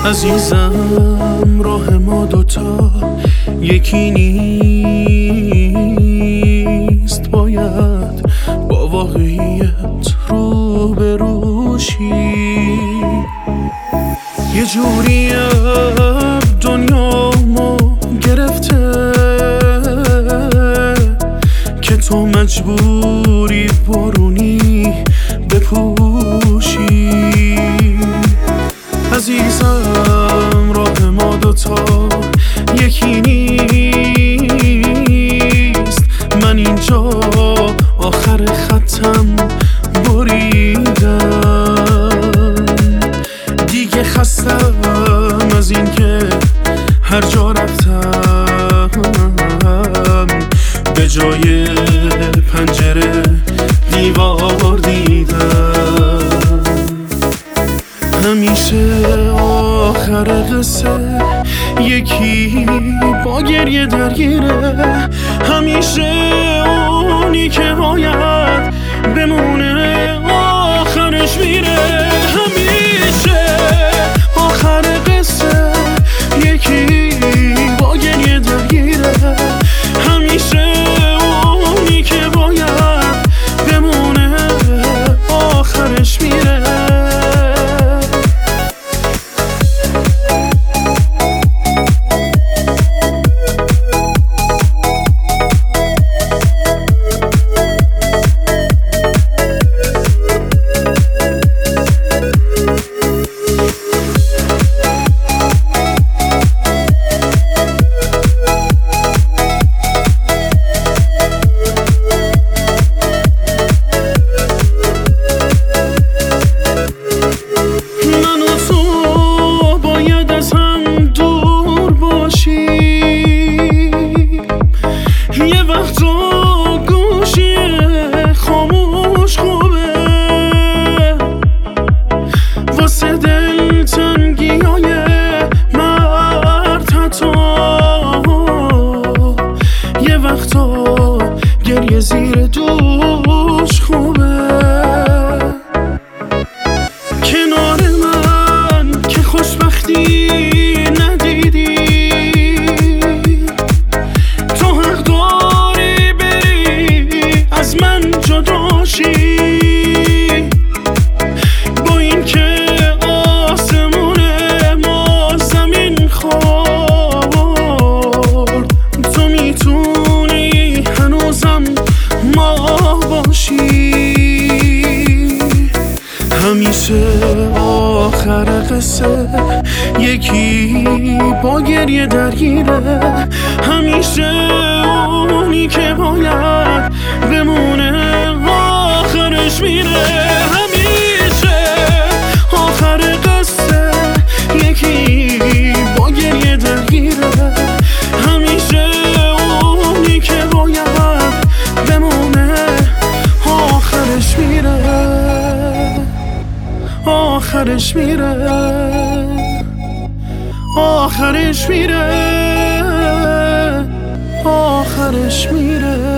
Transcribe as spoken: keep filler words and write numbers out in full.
عزیزم راه ما دوتا یکی نیست، باید با واقعیت رو به روشی. یه جوری دنیا ما گرفته که تو مجبوری بارونی بپوشی. عزیزم راه ما دوتا یکی نیست، من اینجا آخر خطم بریدم. دیگه خستم از این که هر جا رفتم به جای پنجره دیوار دیدم. همیشه آخر قصه یکی با گریه درگیره، همیشه اونی که باید بمونه آخرش میره. همیشه آخر قصه یکی با گریه درگیره، همیشه اونی که باید بمونه آخرش میره. یه وقتا گوشی خاموش خوبه واسه دل تنگی های مرد حتی. یه وقتا گریه زیر دوش خوبه کنار من که خوشبختی ندیدی. با این که آسمون ما زمین خورد، تو میتونی هنوزم ما باشی. همیشه آخر قصه یکی با گریه درگیره، همیشه اونی که باید بمونه آخرش میره. همیشه آخر قصه یکی با گریه درگیره، همیشه اونی که باید بمونه آخرش میره آخرش میره آخرش میره آخرش میره.